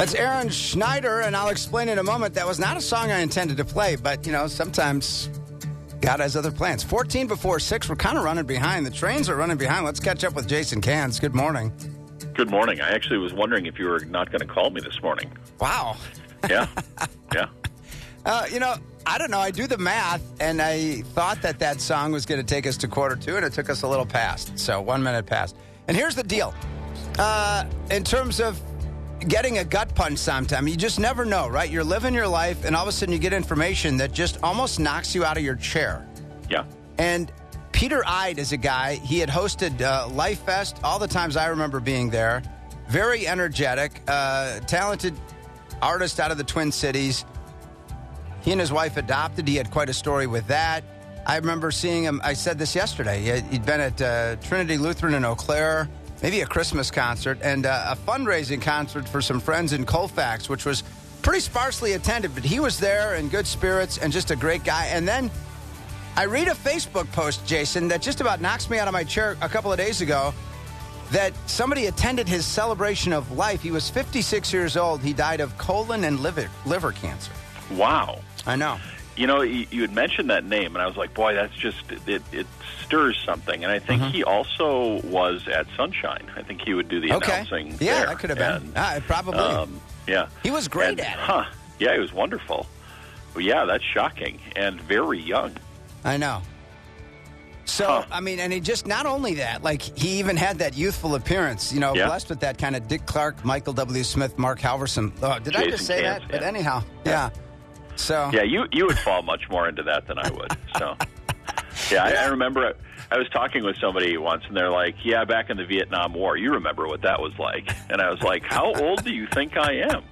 That's Aaron Schneider, and I'll explain in a moment. That was not a song I intended to play, but, sometimes God has other plans. 14 before 6, we're kind of running behind. The trains are running behind. Let's catch up with Jason Cans. Good morning. Good morning. I actually was wondering if you were not going to call me this morning. Wow. Yeah. Yeah. I don't know. I do the math, and I thought that song was going to take us to 1:45, and it took us a little past. So 1 minute past. And here's the deal. In terms of getting a gut punch sometime, you just never know, right? You're living your life, and all of a sudden you get information that just almost knocks you out of your chair. Yeah. And Peter Ide is a guy. He had hosted Life Fest all the times I remember being there. Very energetic, talented artist out of the Twin Cities. He and his wife adopted. He had quite a story with that. I remember seeing him. I said this yesterday. He'd been at Trinity Lutheran in Eau Claire, maybe a Christmas concert, and a fundraising concert for some friends in Colfax, which was pretty sparsely attended. But he was there in good spirits and just a great guy. And then I read a Facebook post, Jason, that just about knocks me out of my chair a couple of days ago, that somebody attended his celebration of life. He was 56 years old. He died of colon and liver cancer. Wow. I know. You had mentioned that name, and I was like, boy, that's just, it stirs something. And I think he also was at Sunshine. I think he would do the announcing there. Yeah, that could have been. Probably. Yeah. He was great at it. Yeah, he was wonderful. Well, yeah, that's shocking, and very young. I know. So, and he just, not only that, like, he even had that youthful appearance, blessed with that kind of Dick Clark, Michael W. Smith, Mark Halverson. Did I just say that? Yeah. But anyhow, yeah. So yeah, you would fall much more into that than I would. So yeah, I remember I was talking with somebody once, and they're like, "Yeah, back in the Vietnam War, you remember what that was like?" And I was like, "How old do you think I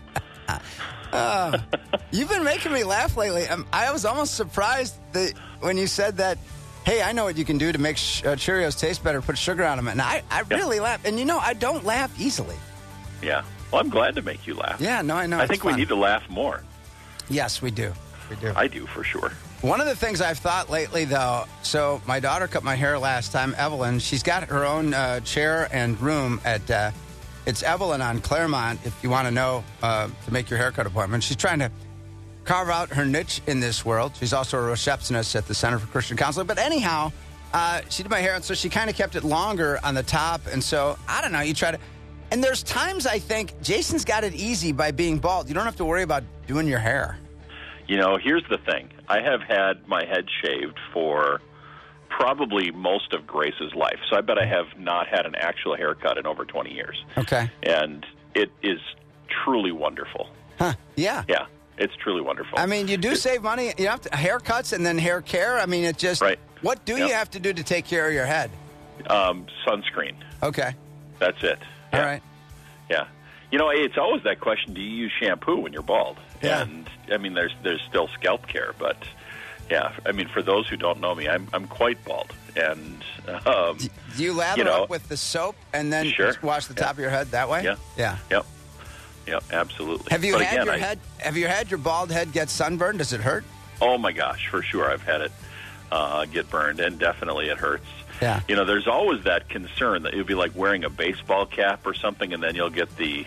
am?" You've been making me laugh lately. I was almost surprised that when you said that. Hey, I know what you can do to make Cheerios taste better. Put sugar on them, and I really laughed. And I don't laugh easily. Yeah, well, I'm glad to make you laugh. Yeah, no, I know. I think we need to laugh more. Yes, we do. We do. I do, for sure. One of the things I've thought lately, though, so my daughter cut my hair last time, Evelyn. She's got her own chair and room at, it's Evelyn on Claremont, if you want to know, to make your haircut appointment. She's trying to carve out her niche in this world. She's also a receptionist at the Center for Christian Counseling. But anyhow, she did my hair, and so she kind of kept it longer on the top. And so, I don't know, you try to... And there's times I think Jason's got it easy by being bald. You don't have to worry about doing your hair. Here's the thing. I have had my head shaved for probably most of Grace's life. So I bet I have not had an actual haircut in over 20 years. Okay. And it is truly wonderful. Huh. Yeah. Yeah. It's truly wonderful. I mean, you do save money. You have to, haircuts and then hair care. I mean, it just... Right. What do you have to do to take care of your head? Sunscreen. Okay. That's it. Yeah. All right. Yeah. It's always that question, do you use shampoo when you're bald? Yeah. And, there's still scalp care, but, yeah, for those who don't know me, I'm quite bald. And do you lather up with the soap and then just wash the top of your head that way? Yeah. Yeah. Yep, absolutely. Have you had your bald head get sunburned? Does it hurt? Oh, my gosh, for sure I've had it get burned, and definitely it hurts. Yeah. There's always that concern that it would be like wearing a baseball cap or something, and then you'll get the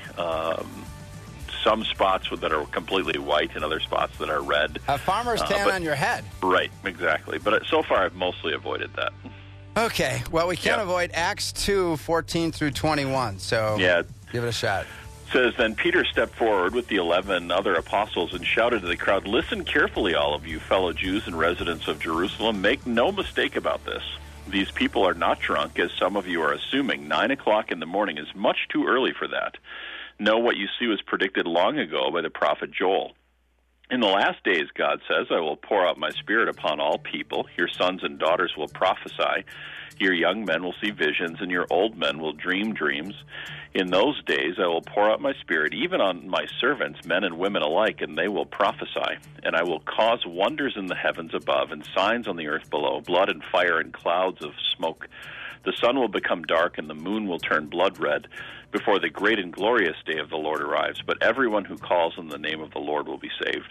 some spots that are completely white and other spots that are red. A farmer's tan on your head. Right, exactly. But so far, I've mostly avoided that. Okay. Well, we can't avoid Acts 2, 14 through 21, so give it a shot. It says, then Peter stepped forward with the 11 other apostles and shouted to the crowd, "Listen carefully, all of you fellow Jews and residents of Jerusalem. Make no mistake about this. These people are not drunk, as some of you are assuming. 9 o'clock in the morning is much too early for that. No, what you see was predicted long ago by the prophet Joel. In the last days, God says, I will pour out my Spirit upon all people. Your sons and daughters will prophesy. Your young men will see visions, and your old men will dream dreams. In those days I will pour out my Spirit even on my servants, men and women alike, and they will prophesy. And I will cause wonders in the heavens above and signs on the earth below, blood and fire and clouds of smoke. The sun will become dark and the moon will turn blood red before the great and glorious day of the Lord arrives. But everyone who calls on the name of the Lord will be saved."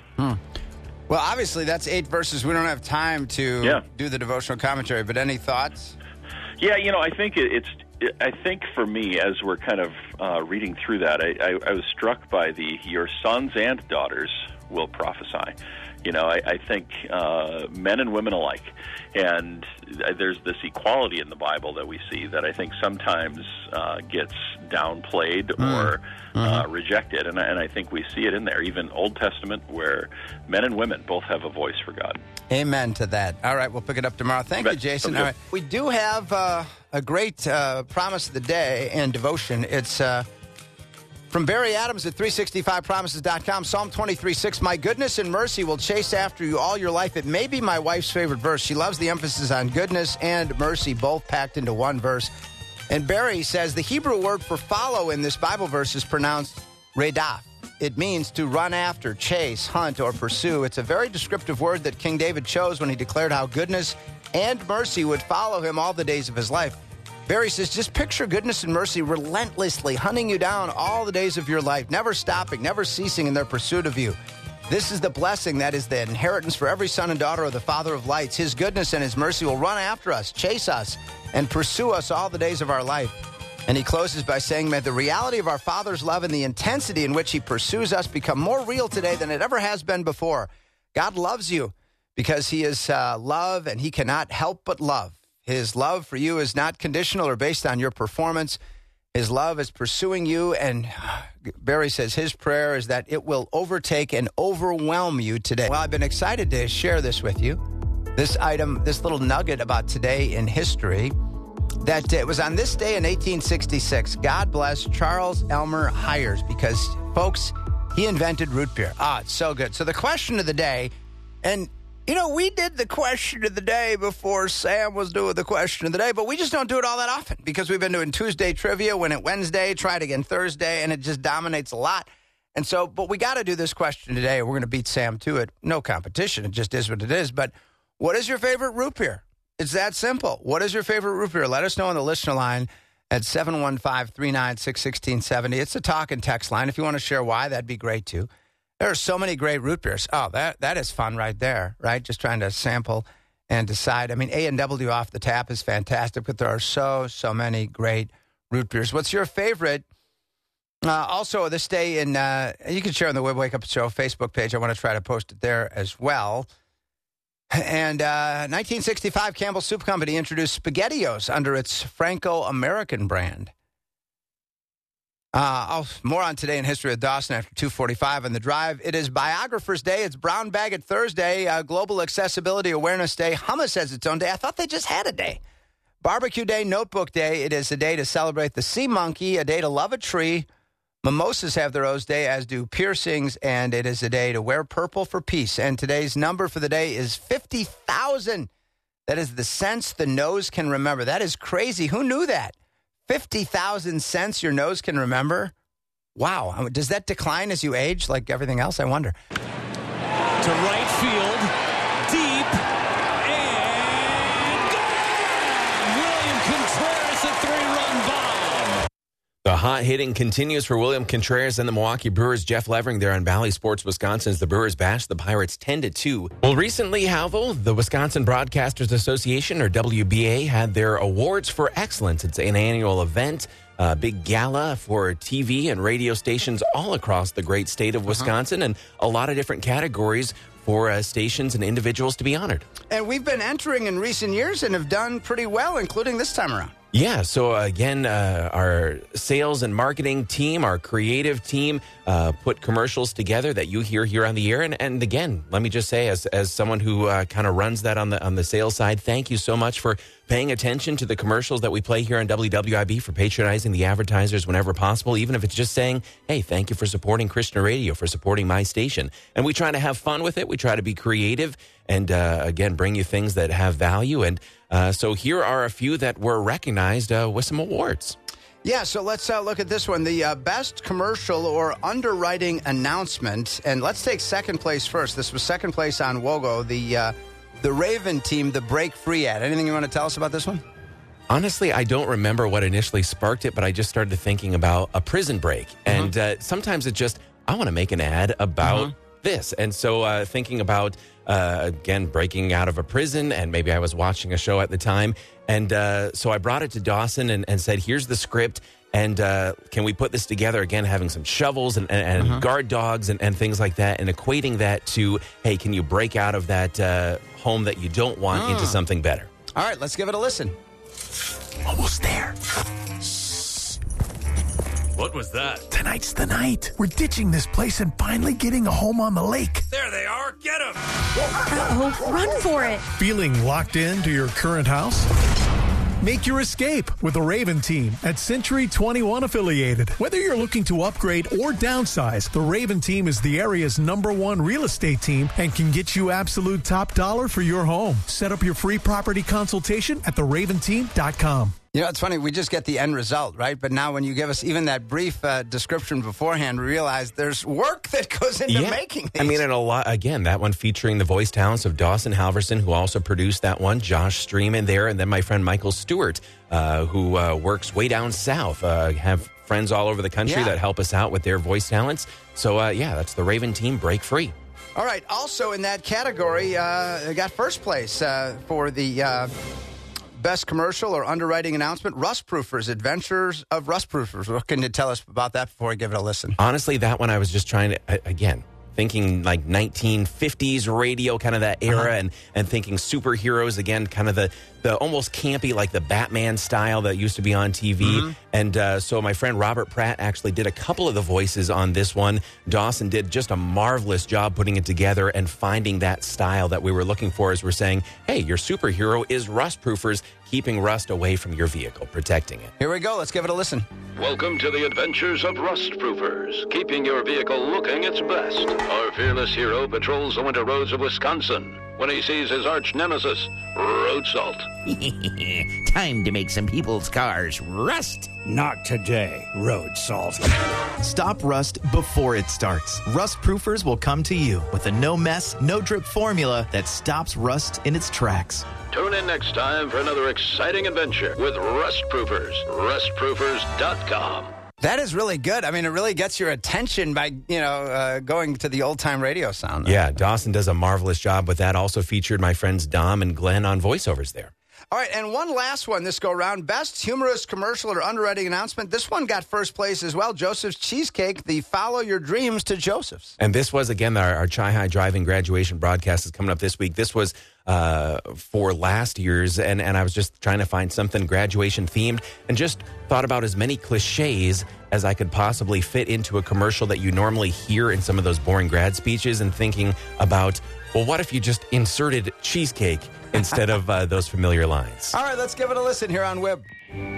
Well, obviously, that's 8 verses. We don't have time to do the devotional commentary, but any thoughts? Yeah, I think I think for me, as we're kind of reading through that, I was struck by your sons and daughters will prophesy. I think men and women alike. And there's this equality in the Bible that we see that I think sometimes gets downplayed or rejected. And I think we see it in there, even Old Testament, where men and women both have a voice for God. Amen to that. All right, we'll pick it up tomorrow. Thank you, Jason. Okay. All right. We do have a great promise of the day and devotion. It's from Barry Adams at 365promises.com. Psalm 23:6. My goodness and mercy will chase after you all your life. It may be my wife's favorite verse. She loves the emphasis on goodness and mercy, both packed into one verse. And Barry says the Hebrew word for follow in this Bible verse is pronounced redaf. It means to run after, chase, hunt, or pursue. It's a very descriptive word that King David chose when he declared how goodness and mercy would follow him all the days of his life. Barry says, just picture goodness and mercy relentlessly hunting you down all the days of your life, never stopping, never ceasing in their pursuit of you. This is the blessing that is the inheritance for every son and daughter of the Father of lights. His goodness and his mercy will run after us, chase us, and pursue us all the days of our life. And he closes by saying, may the reality of our Father's love and the intensity in which he pursues us become more real today than it ever has been before. God loves you because he is love, and he cannot help but love. His love for you is not conditional or based on your performance. His love is pursuing you, and Barry says his prayer is that it will overtake and overwhelm you today. Well, I've been excited to share this with you, this item, this little nugget about today in history, that it was on this day in 1866. God bless Charles Elmer Hires, because, folks, he invented root beer. It's so good. So the question of the day, and we did the question of the day before Sam was doing the question of the day, but we just don't do it all that often because we've been doing Tuesday trivia, win it Wednesday, try it again Thursday, and it just dominates a lot. And so, but we got to do this question today. We're going to beat Sam to it. No competition. It just is what it is. But what is your favorite root beer? It's that simple. What is your favorite root beer? Let us know on the listener line at 715-396-1670. It's a talk and text line. If you want to share why, that'd be great too. There are so many great root beers. Oh, that is fun right there, right? Just trying to sample and decide. I mean, A&W off the tap is fantastic, but there are so many great root beers. What's your favorite? Also, this day in, you can share on the Wake Up Show Facebook page. I want to try to post it there as well. And 1965, Campbell Soup Company introduced SpaghettiOs under its Franco-American brand. More on Today in History with Dawson after 2:45 on The Drive. It is Biographer's Day. It's Brown Bag It Thursday, Global Accessibility Awareness Day. Hummus has its own day. I thought they just had a day. Barbecue Day, Notebook Day. It is a day to celebrate the sea monkey, a day to love a tree. Mimosas have their own day, as do piercings, and it is a day to wear purple for peace. And today's number for the day is 50,000. That is the cents the nose can remember. That is crazy. Who knew that? 50,000 cents your nose can remember? Wow. Does that decline as you age like everything else? I wonder. To right field, deep, and gone! William Contreras, a three-run bomb. The hot hitting continues for William Contreras and the Milwaukee Brewers. Jeff Levering there on Valley Sports Wisconsin as the Brewers bash the Pirates 10-2. Well, recently, Halville, the Wisconsin Broadcasters Association, or WBA, had their Awards for Excellence. It's an annual event, a big gala for TV and radio stations all across the great state of Wisconsin, and a lot of different categories for stations and individuals to be honored. And we've been entering in recent years and have done pretty well, including this time around. Yeah, so again, our sales and marketing team, our creative team, put commercials together that you hear here on the air. And again, let me just say, as someone who kind of runs that on the sales side, thank you so much for paying attention to the commercials that we play here on WWIB, for patronizing the advertisers whenever possible, even if it's just saying, hey, thank you for supporting Christian Radio, for supporting my station. And we try to have fun with it. We try to be creative and, again, bring you things that have value. And so here are a few that were recognized with some awards. Yeah, so let's look at this one. The best commercial or underwriting announcement. And let's take second place first. This was second place on WOGO, the Raven team, the Break Free ad. Anything you want to tell us about this one? Honestly, I don't remember what initially sparked it, but I just started thinking about a prison break. And sometimes it's just, I want to make an ad about this. And so thinking about again, breaking out of a prison, and maybe I was watching a show at the time. And so I brought it to Dawson and said, here's the script. And can we put this together, again, having some shovels and guard dogs and things like that, and equating that to, hey, can you break out of that home that you don't want into something better? All right, let's give it a listen. Almost there. What was that? Tonight's the night. We're ditching this place and finally getting a home on the lake. There they are. Get them. Uh-oh, run for it. Feeling locked into your current house? Make your escape with the Raven team at Century 21 Affiliated. Whether you're looking to upgrade or downsize, the Raven team is the area's #1 real estate team and can get you absolute top dollar for your home. Set up your free property consultation at theraventeam.com. You know, it's funny. We just get the end result, right? But now when you give us even that brief description beforehand, we realize there's work that goes into making these. I mean, and a lot, again, that one featuring the voice talents of Dawson Halverson, who also produced that one, Josh Stream in there, and then my friend Michael Stewart, who works way down south, have friends all over the country that help us out with their voice talents. So, that's the Raven team, Break Free. All right. Also in that category, got first place for the... Best commercial or underwriting announcement, Rust Proofers, Adventures of Rust Proofers. What can you tell us about that before we give it a listen? Honestly, that one I was just trying to, again, thinking like 1950s radio, kind of that era, and thinking superheroes, again, kind of the almost campy, like the Batman style that used to be on TV. And so my friend Robert Pratt actually did a couple of the voices on this one. Dawson did just a marvelous job putting it together and finding that style that we were looking for, as we're saying, hey, your superhero is Rust Proofers, keeping rust away from your vehicle, protecting it. Here we go. Let's give it a listen. Welcome to the adventures of Rust Proofers, keeping your vehicle looking its best. Our fearless hero patrols the winter roads of Wisconsin when he sees his arch nemesis, road salt. Time to make some people's cars rust. Not today, road salt. Stop rust before it starts. Rust Proofers will come to you with a no-mess, no-drip formula that stops rust in its tracks. Tune in next time for another exciting adventure with Rust Proofers. RustProofers.com. That is really good. I mean, it really gets your attention by, going to the old-time radio sound. Yeah, Dawson does a marvelous job with that. Also featured my friends Dom and Glenn on voiceovers there. All right, and one last one this go-round. Best humorous commercial or underwriting announcement. This one got first place as well. Joseph's Cheesecake, the Follow Your Dreams to Joseph's. And this was, again, our Chi-High Driving graduation broadcast is coming up this week. This was for last year's, and I was just trying to find something graduation-themed and just thought about as many cliches as I could possibly fit into a commercial that you normally hear in some of those boring grad speeches, and thinking about, well, what if you just inserted cheesecake instead of those familiar lines? All right, let's give it a listen here on WIB.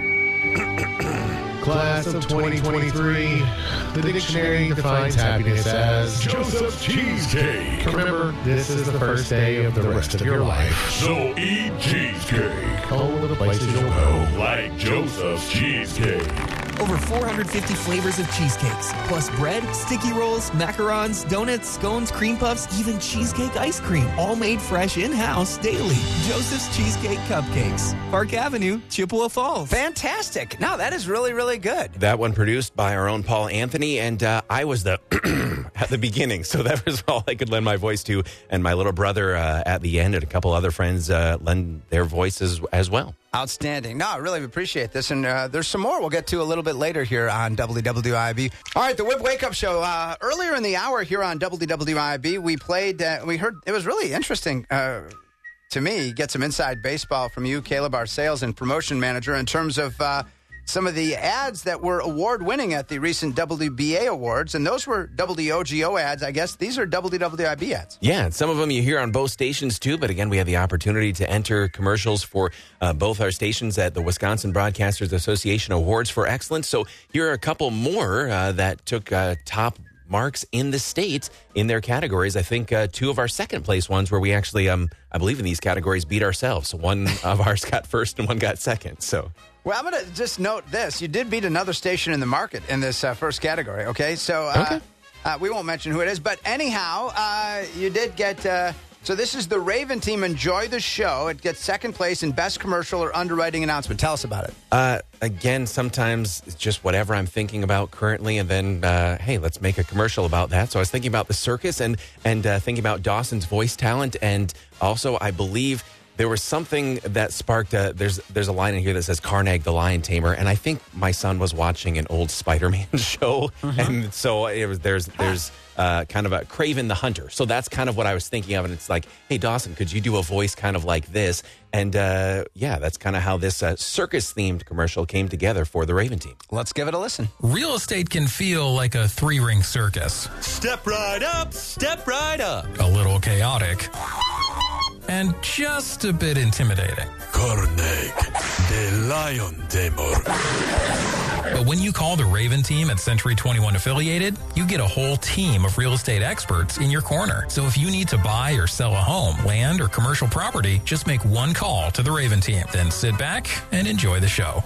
Class of 2023, the dictionary defines happiness as Joseph's Cheesecake. Remember, this is the first day of the rest of your life. So eat cheesecake. All the places you'll go. Like Joseph's Cheesecake. Over 450 flavors of cheesecakes, plus bread, sticky rolls, macarons, donuts, scones, cream puffs, even cheesecake ice cream, all made fresh in-house daily. Joseph's Cheesecake Cupcakes, Park Avenue, Chippewa Falls. Fantastic. No, that is really, really good. That one produced by our own Paul Anthony, and I was the at the beginning, so that was all I could lend my voice to, and my little brother at the end, and a couple other friends lend their voices as well. Outstanding. No, I really appreciate this. And there's some more we'll get to a little bit later here on WWIB. All right, the WIB Wake Up Show. Earlier in the hour here on WWIB, we played, we heard, it was really interesting to me, get some inside baseball from you, Caleb, our sales and promotion manager, in terms of some of the ads that were award-winning at the recent WBA Awards, and those were WOGO ads, I guess. These are WWIB ads. Yeah, and some of them you hear on both stations, too, but again, we had the opportunity to enter commercials for both our stations at the Wisconsin Broadcasters Association Awards for Excellence. So here are a couple more that took top marks in the state in their categories. I think two of our second-place ones where we actually, I believe in these categories, beat ourselves. One of ours got first and one got second, so... Well, I'm going to just note this. You did beat another station in the market in this first category, okay? So we won't mention who it is. But anyhow, you did get So this is the Raven team. Enjoy the show. It gets second place in best commercial or underwriting announcement. Tell us about it. Again, sometimes it's just whatever I'm thinking about currently, and then, hey, let's make a commercial about that. So I was thinking about the circus and thinking about Dawson's voice talent, and also I believe there was something that sparked. There's a line in here that says Carnag the Lion Tamer, and I think my son was watching an old Spider-Man show, and so it was there's kind of a Kraven the Hunter. So that's kind of what I was thinking of, and it's like, hey, Dawson, could you do a voice kind of like this? And that's kind of how this circus-themed commercial came together for the Raven team. Let's give it a listen. Real estate can feel like a three-ring circus. Step right up, step right up. A little chaotic. And just a bit intimidating. Carnag, the Lion Tamer. But when you call the Raven team at Century 21 Affiliated, you get a whole team of real estate experts in your corner. So if you need to buy or sell a home, land, or commercial property, just make one call to the Raven team. Then sit back and enjoy the show.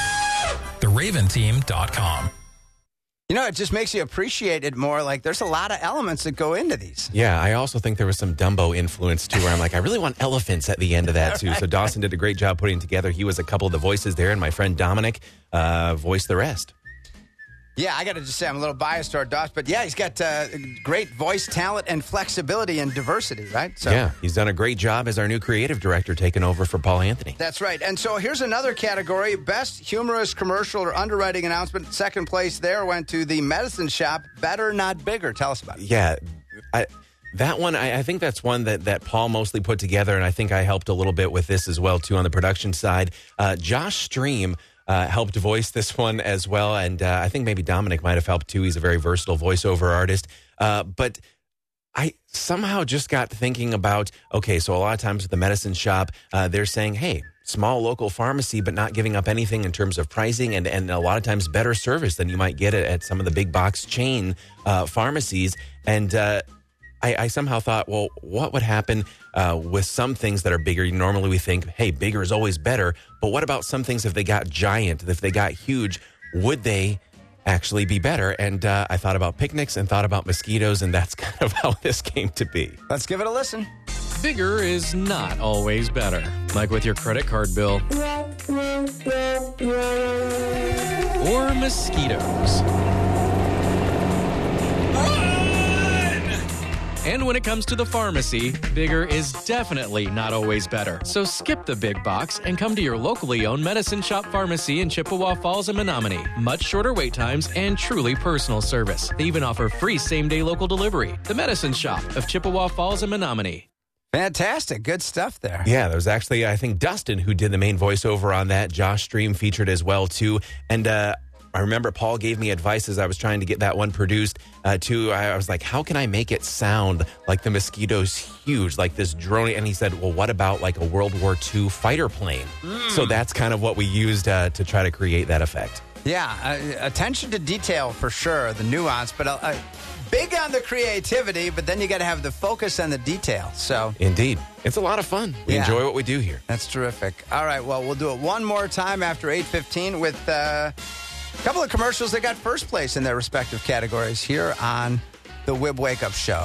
TheRavenTeam.com. You know, it just makes you appreciate it more. Like, there's a lot of elements that go into these. Yeah, I also think there was some Dumbo influence, too, where I'm like, I really want elephants at the end of that, too. Right. So Dawson did a great job putting it together. He was a couple of the voices there, and my friend Dominic voiced the rest. Yeah, I got to just say I'm a little biased toward Dawson, but yeah, he's got great voice talent and flexibility and diversity, right? So, yeah, he's done a great job as our new creative director, taking over for Paul Anthony. That's right. And so here's another category, best humorous commercial or underwriting announcement. Second place there went to the Medicine Shop, Better Not Bigger. Tell us about it. Yeah, that one, I think that's one that Paul mostly put together, and I think I helped a little bit with this as well, too, on the production side. Josh Stream helped voice this one as well, and I think maybe Dominic might have helped too. He's a very versatile voiceover artist. But I somehow just got thinking about, okay, so a lot of times with the Medicine Shop, they're saying, hey, small local pharmacy, but not giving up anything in terms of pricing, and a lot of times better service than you might get at some of the big box chain pharmacies. And I somehow thought, well, what would happen with some things that are bigger? Normally we think, hey, bigger is always better. But what about some things if they got giant, if they got huge, would they actually be better? And I thought about picnics and thought about mosquitoes, and that's kind of how this came to be. Let's give it a listen. Bigger is not always better. Like with your credit card bill. Or mosquitoes. And when it comes to the pharmacy, bigger is definitely not always better. So skip the big box and come to your locally owned Medicine Shop Pharmacy in Chippewa Falls and Menominee. Much shorter wait times and truly personal service. They even offer free same-day local delivery. The Medicine Shop of Chippewa Falls and Menominee. Fantastic. Good stuff there. Yeah, there was actually, I think, Dustin who did the main voiceover on that. Josh Stream featured as well, too. And I remember Paul gave me advice as I was trying to get that one produced, too. I was like, how can I make it sound like the mosquito's huge, like this droning? And he said, well, what about like a World War II fighter plane? So that's kind of what we used to try to create that effect. Yeah, attention to detail for sure, the nuance, but big on the creativity, but then you got to have the focus on the detail. So indeed, it's a lot of fun. We enjoy what we do here. That's terrific. All right, well, we'll do it one more time after 8:15 with a couple of commercials that got first place in their respective categories here on the Wib Wake Up Show.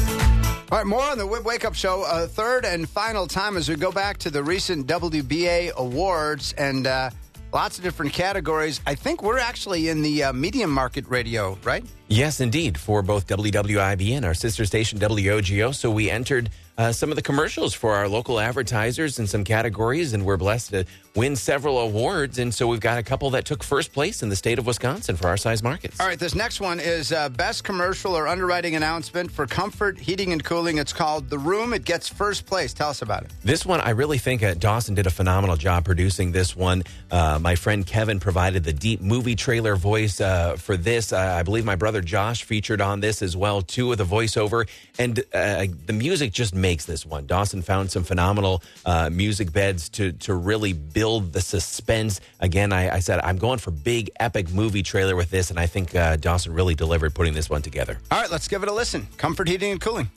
All right, more on the Wib Wake Up Show. Third and final time as we go back to the recent WBA awards and lots of different categories. I think we're actually in the medium market radio, right? Yes, indeed, for both WWIB and our sister station WOGO. So we entered some of the commercials for our local advertisers in some categories, and we're blessed to win several awards. And so we've got a couple that took first place in the state of Wisconsin for our size markets. All right, this next one is best commercial or underwriting announcement for comfort, heating, and cooling. It's called The Room. It gets first place. Tell us about it. This one, I really think Dawson did a phenomenal job producing this one. My friend Kevin provided the deep movie trailer voice for this. I believe my brother Josh featured on this as well, too, with a voiceover. And the music just makes this one. Dawson found some phenomenal music beds to really build the suspense. Again, I said I'm going for big, epic movie trailer with this, and I think Dawson really delivered putting this one together. All right, let's give it a listen. Comfort, heating, and cooling.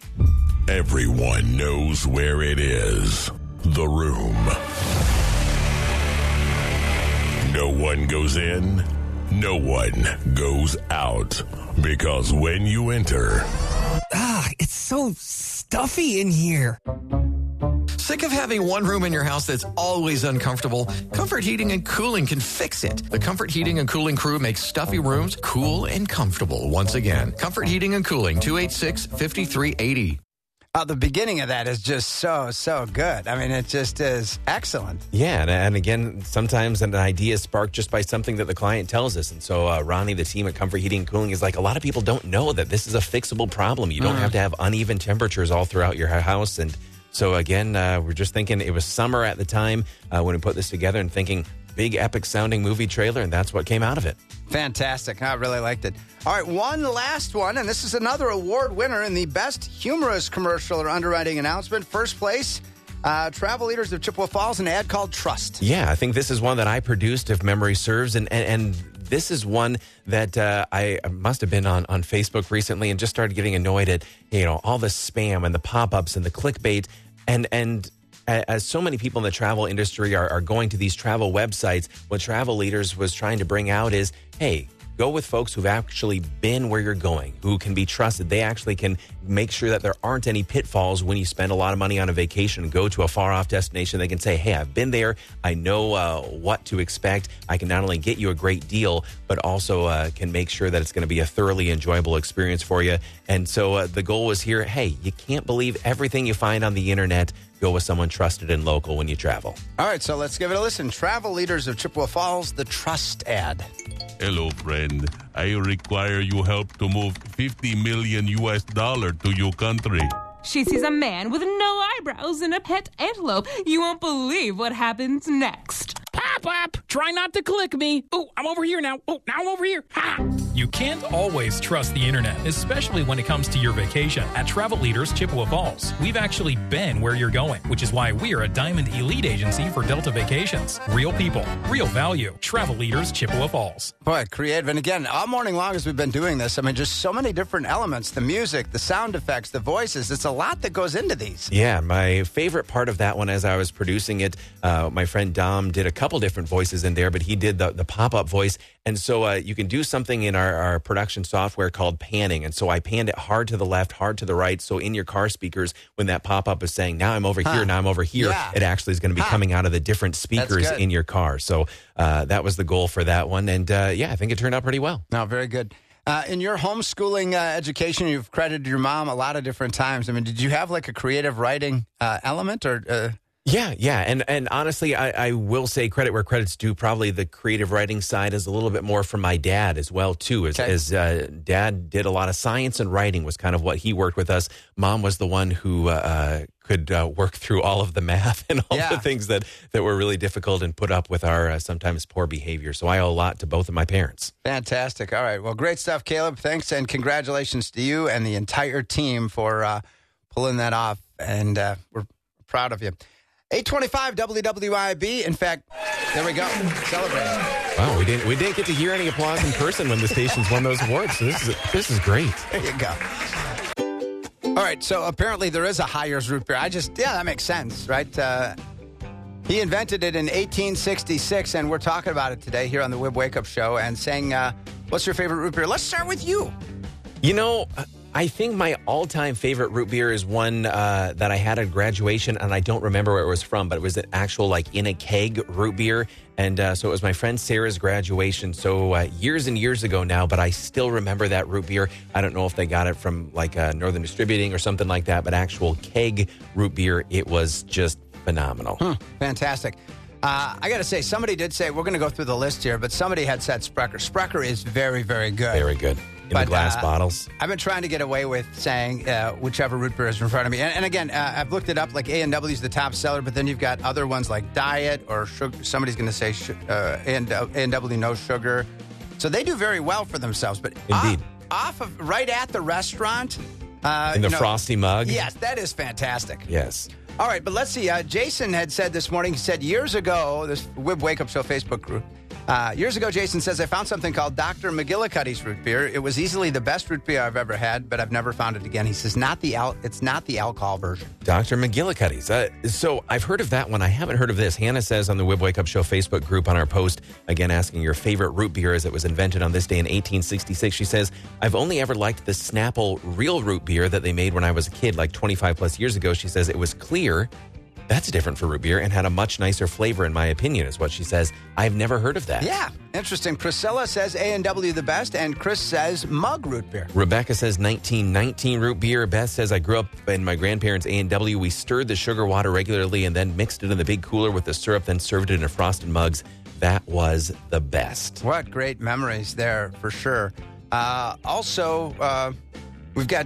Everyone knows where it is. The Room. No one goes in, no one goes out. Because when you enter... It's so stuffy in here. Sick of having one room in your house that's always uncomfortable? Comfort Heating and Cooling can fix it. The Comfort Heating and Cooling crew makes stuffy rooms cool and comfortable once again. Comfort Heating and Cooling, 286-5380. The beginning of that is just so good. I mean, it just is excellent. Yeah, and again, sometimes an idea is sparked just by something that the client tells us. And so Ronnie, the team at Comfort Heating and Cooling, is like, a lot of people don't know that this is a fixable problem. You don't have to have uneven temperatures all throughout your house. And so again, we're just thinking it was summer at the time when we put this together and thinking big epic sounding movie trailer, and that's what came out of it. Fantastic. I really liked it. All right, one last one, and this is another award winner in the Best Humorous Commercial or Underwriting Announcement. First place, Travel Leaders of Chippewa Falls, an ad called Trust. Yeah, I think this is one that I produced, if memory serves, and this is one that I must have been on Facebook recently and just started getting annoyed at, all the spam and the pop-ups and the clickbait, and as so many people in the travel industry are going to these travel websites, what Travel Leaders was trying to bring out is, hey, go with folks who've actually been where you're going, who can be trusted. They actually can make sure that there aren't any pitfalls when you spend a lot of money on a vacation and go to a far-off destination. They can say, hey, I've been there. I know what to expect. I can not only get you a great deal, but also can make sure that it's going to be a thoroughly enjoyable experience for you. And so the goal was here, hey, you can't believe everything you find on the internet. Go with someone trusted and local when you travel. All right, so let's give it a listen. Travel Leaders of Chippewa Falls, the Trust ad. Hello, friend. I require your help to move $50 million to your country. She sees a man with no eyebrows and a pet antelope. You won't believe what happens next. Pop! Try not to click me. Oh, I'm over here now. Oh, now I'm over here. Ha! You can't always trust the internet, especially when it comes to your vacation. At Travel Leaders Chippewa Falls, we've actually been where you're going, which is why we are a Diamond Elite agency for Delta Vacations. Real people, real value. Travel Leaders Chippewa Falls. Boy, creative. And again, all morning long as we've been doing this, I mean, just so many different elements. The music, the sound effects, the voices. It's a lot that goes into these. Yeah, my favorite part of that one as I was producing it, my friend Dom did a couple different voices in there, but he did the pop-up voice. And so you can do something in our production software called panning. And so I panned it hard to the left, hard to the right. So in your car speakers, when that pop-up is saying, now I'm over here, now I'm over here, it actually is going to be coming out of the different speakers in your car. So that was the goal for that one. And I think it turned out pretty well. No, very good. In your homeschooling education, you've credited your mom a lot of different times. I mean, did you have like a creative writing element or... Yeah. And honestly, I will say credit where credit's due. Probably the creative writing side is a little bit more from my dad as well, too. As Dad did a lot of science and writing was kind of what he worked with us. Mom was the one who could work through all of the math and all the things that were really difficult and put up with our sometimes poor behavior. So I owe a lot to both of my parents. Fantastic. All right. Well, great stuff, Caleb. Thanks and congratulations to you and the entire team for pulling that off. And we're proud of you. 825 WWIB. In fact, there we go. Celebrating. Wow, we didn't get to hear any applause in person when the stations won those awards. So this is great. There you go. All right, so apparently there is a Hires root beer. That makes sense, right? He invented it in 1866, and we're talking about it today here on the Wib Wake Up Show and saying, what's your favorite root beer? Let's start with you. I think my all-time favorite root beer is one that I had at graduation, and I don't remember where it was from, but it was an actual, in a keg root beer. And so it was my friend Sarah's graduation, so years and years ago now, but I still remember that root beer. I don't know if they got it from, Northern Distributing or something like that, but actual keg root beer, it was just phenomenal. Fantastic. I got to say, somebody did say, we're going to go through the list here, but somebody had said Sprecher. Sprecher is very, very good. Very good. In the glass bottles. I've been trying to get away with saying whichever root beer is in front of me. And again, I've looked it up, like A&W is the top seller, but then you've got other ones like Diet or sugar. Somebody's going to say A&W no sugar. So they do very well for themselves. But indeed, right at the restaurant. In the frosty mug. Yes, that is fantastic. Yes. All right, but let's see. Jason had said this morning, he said years ago, this Wib Wake Up Show Facebook group, Years ago, Jason says, I found something called Dr. McGillicuddy's root beer. It was easily the best root beer I've ever had, but I've never found it again. He says, it's not the alcohol version. Dr. McGillicuddy's. So I've heard of that one. I haven't heard of this. Hannah says on the Wib Wake Up Show Facebook group on our post, again, asking your favorite root beer as it was invented on this day in 1866. She says, I've only ever liked the Snapple real root beer that they made when I was a kid, like 25 plus years ago. She says it was clear. That's different for root beer and had a much nicer flavor, in my opinion, is what she says. I've never heard of that. Yeah, interesting. Priscilla says A&W the best, and Chris says mug root beer. Rebecca says 1919 root beer. Beth says, I grew up in my grandparents' A&W. We stirred the sugar water regularly and then mixed it in the big cooler with the syrup, then served it in frosted mugs. That was the best. What great memories there, for sure. Also, we've got...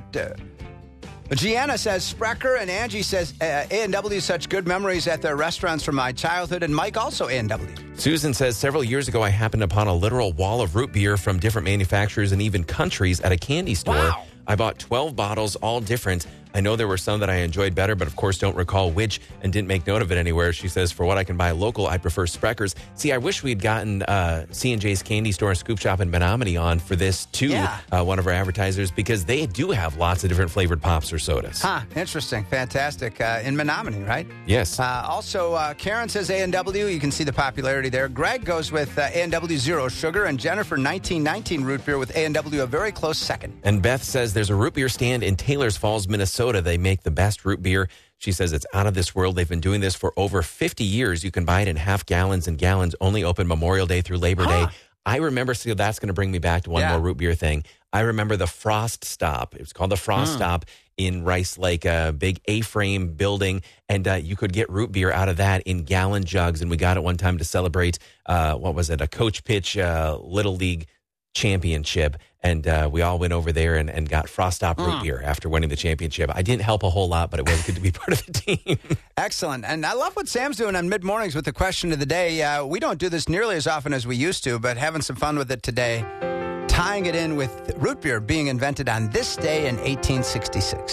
Gianna says, Sprecher, and Angie says, A&W, such good memories at their restaurants from my childhood, and Mike also A&W. Susan says, several years ago, I happened upon a literal wall of root beer from different manufacturers and even countries at a candy store. Wow. I bought 12 bottles, all different. I know there were some that I enjoyed better, but of course don't recall which and didn't make note of it anywhere. She says, for what I can buy local, I prefer Sprecher's. See, I wish we'd gotten C&J's Candy Store and Scoop Shop in Menominee on for this too, one of our advertisers, because they do have lots of different flavored pops or sodas. Interesting. Fantastic. In Menominee, right? Yes. Also, Karen says A&W. You can see the popularity there. Greg goes with A&W Zero Sugar, and Jennifer 1919 root beer with A&W a very close second. And Beth says there's a root beer stand in Taylors Falls, Minnesota. They make the best root beer. She says it's out of this world. They've been doing this for over 50 years. You can buy it in half gallons and gallons, only open Memorial Day through Labor Day. I remember, so that's going to bring me back to one more root beer thing. I remember the Frost Stop. It was called the Frost Stop in Rice Lake, a big A-frame building, and you could get root beer out of that in gallon jugs. And we got it one time to celebrate, a Coach Pitch Little League championship, and we all went over there and got Frost Stop root beer after winning the championship. I didn't help a whole lot, but it was good to be part of the team. Excellent. And I love what Sam's doing on mid-mornings with the question of the day. We don't do this nearly as often as we used to, but having some fun with it today, tying it in with root beer being invented on this day in 1866.